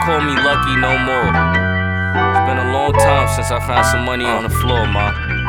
call me lucky no more. It's been a long time since I found some money on the floor, ma.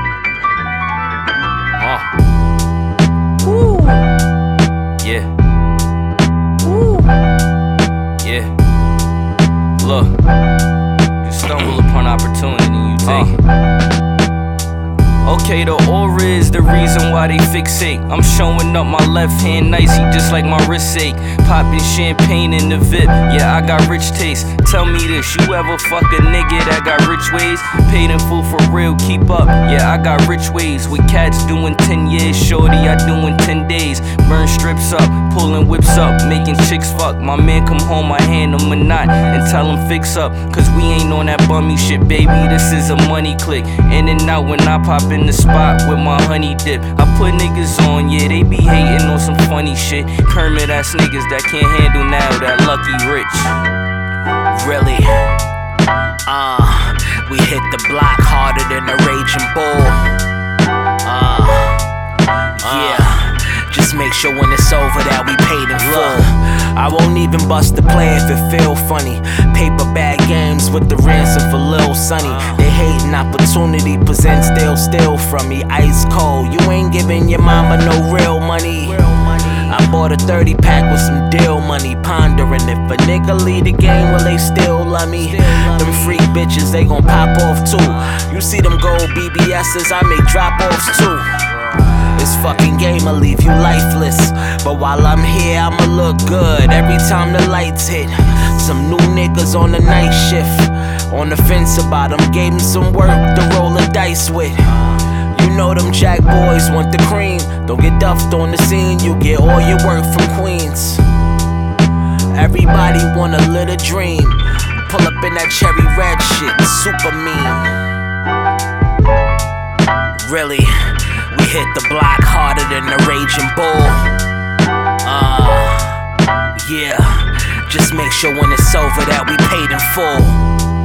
Woo. Yeah. Woo. Yeah. Look, you stumble upon opportunity and you take it. Okay, the aura is the reason why they fixate. I'm showing up my left hand nicey just like my wrist ache. Popping champagne in the VIP, yeah, I got rich taste. Tell me this, you ever fuck a nigga that got rich ways? Paid in full for real, keep up, yeah, I got rich ways. With cats doing 10 years, shorty, I doing 10 days. Burn strips up, pulling whips up, making chicks fuck. My man come home, I hand him a knot and tell him fix up. Cause we ain't on that bummy shit, baby, this is a money click. In and out when I pop in the spot with my honey dip. I put niggas on, yeah, they be hating on some funny shit. Kermit ass niggas that can't handle now that lucky rich. Really? We hit the block harder than a raging bull. Yeah. Just make sure when it's over that we paid in full. I won't even bust the play if it feel funny. Paper bag games with the ransom for Lil Sonny. They hating opportunity, present still steal from me. Ice cold, you ain't giving your mama no real money. I bought a 30 pack with some deal money. Pondering if a nigga lead the game, will they still love me? Them freak bitches, they gon' pop off too. You see them gold BBS's, I make drop offs too. This fucking game'll leave you lifeless. But while I'm here, I'ma look good every time the lights hit. Some new niggas on the night shift. On the fence about them, gave them some work to roll the dice with. You know them jack boys want the cream. Don't get duffed on the scene, you get all your work from Queens. Everybody want a little dream. Pull up in that cherry red shit, super mean. Really? We hit the block harder than a raging bull. Yeah. Just make sure when it's over that we paid in full.